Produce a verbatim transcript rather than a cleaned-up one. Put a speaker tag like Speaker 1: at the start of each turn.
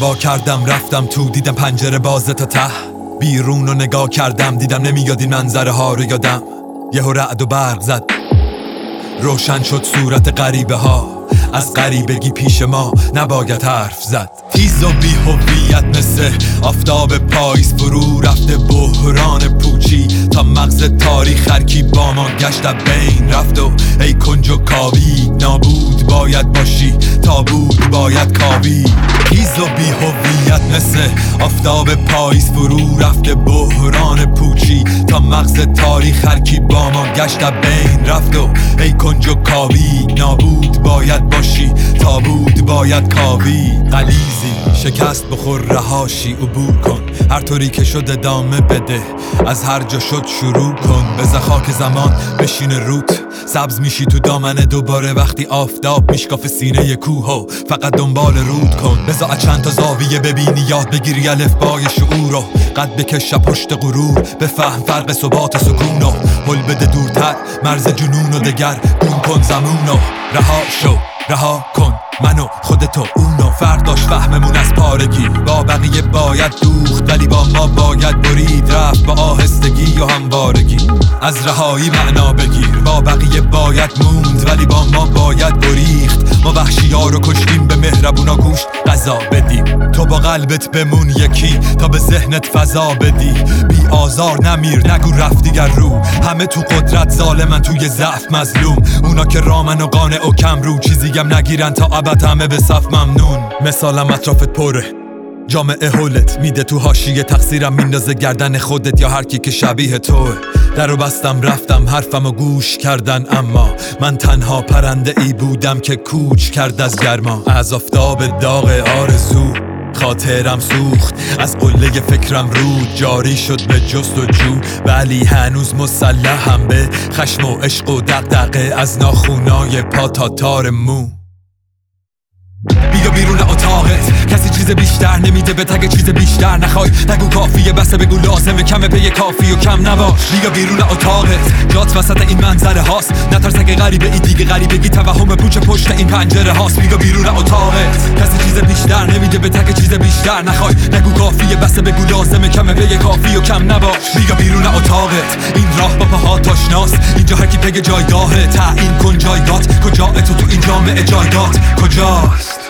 Speaker 1: وا کردم رفتم تو، دیدم پنجره بازه تا ته. بیرون رو نگاه کردم دیدم نمیاد این منظره ها رو یادم. یهو رعد و برق زد، روشن شد صورت غریبه ها. از غریبگی پیش ما نباید حرف زد. تیز و بی هویت مثل آفتاب پاییز فرو رفته بحران پوچی تا مغز تاریخ هرکی با ما گشت بین رفت و ای کنج و کاوی نابود باید باشی تابود باید کاوی. تیز و بی هویت مثل آفتاب پاییز فرو رفته بحران پوچی تا مغز تاریخ هرکی با ما گشت بین رفت و ای کنج و کاوی نابود باید باشی تابود باید کاوی. غلیزی شکست بخور رهاشی عبور کن، هر طوری که شد ادامه بده، از هر جا شد شروع کن. بذار خاک زمان بشینه روت، سبز میشی تو دامنه دوباره وقتی آفتاب میشکاف سینه کوه و فقط دنبال رود کن. بذار از چند تا زاویه ببینی یاد بگیری الفبای شعور رو، قد بکش پشت غرور بفهم فرق ثبات سکون و هل بده دورتر مرز جنون و دگر گون کن زمون و رها شو رها کن منو خودتو اونو. فرق داشت فهممون از پارگی، با بقیه باید دوخت ولی با ما باید برید رفت با آهستگی و هموارگی. از رهایی معنا بگیر، با بقیه باید موند ولی با ما باید بریخت. ما وحشی ها رو کشتیم به مهربونا گوشت غذا بدیم. تو با قلبت بمون یکی تا به ذهنت فضا بدی. بی آزار نمیر نگو رفت دیگر رو، همه تو قدرت ظالمن توی ضعف مظلوم. اونا که رامن و قانع و کم رو چیزیم نگیرن تا ابد همه به صف ممنون. مثالم اطرافت پره، جامعه هولت میده تو حاشیه، تقصیرم میندازه گردن خودت یا هر کی که شبیه توه. درو بستم رفتم حرفمو گوش کردن، اما من تنها پرنده ای بودم که کوچ کرد از گرما. از آفتاب داغ آرزو خاطرم سوخت، از قله فکرم رود جاری شد به جستجو، ولی هنوز مسلحم به خشم و عشق و دغدغه از ناخونای پا تا تار مو. بیا بیرون اتاقت، کسی چیز بیشتر نمیده به تگ چیز بیشتر نخوای. نگو کافیه بسه بگو لازمه، کمه پی کافی و کم نباش. بیا بیرون اتاقت، جات وسط این منظره هاست. نترس اگه غریبه ای دیگه غریبگی توهم پوچ پشت این پنجره هاست. بیا بیرون اتاقت، کسی چیز بیشتر نمیده به تگ چیز بیشتر نخوای. نگو کافیه بسه بگو لازمه، کمه پی کافی و کم نباش. بیا بیرون اتاقت، این راه با پاهات آشناست. اینجا هر کی پگ جایگاهه، تعیین کن جایگات کجا. تو تو این جامعه جایگات کجاست؟